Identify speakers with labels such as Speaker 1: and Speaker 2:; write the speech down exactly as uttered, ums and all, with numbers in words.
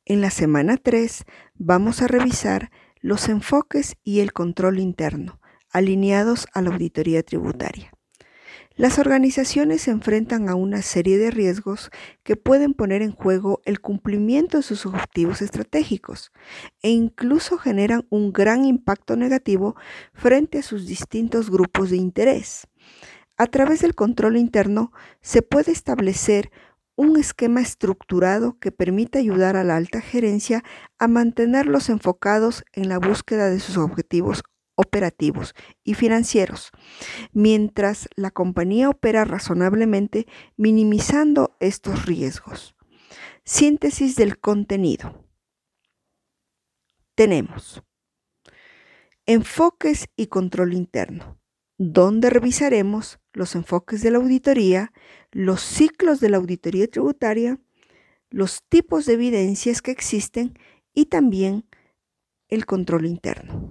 Speaker 1: En la semana tres vamos a revisar los enfoques y el control interno, alineados a la auditoría tributaria. Las organizaciones se enfrentan a una serie de riesgos que pueden poner en juego el cumplimiento de sus objetivos estratégicos e incluso generan un gran impacto negativo frente a sus distintos grupos de interés. A través del control interno se puede establecer un esquema estructurado que permita ayudar a la alta gerencia a mantenerlos enfocados en la búsqueda de sus objetivos operativos y financieros, mientras la compañía opera razonablemente minimizando estos riesgos. Síntesis del contenido. Tenemos enfoques y control interno, donde revisaremos los enfoques de la auditoría, los ciclos de la auditoría tributaria, los tipos de evidencias que existen y también el control interno.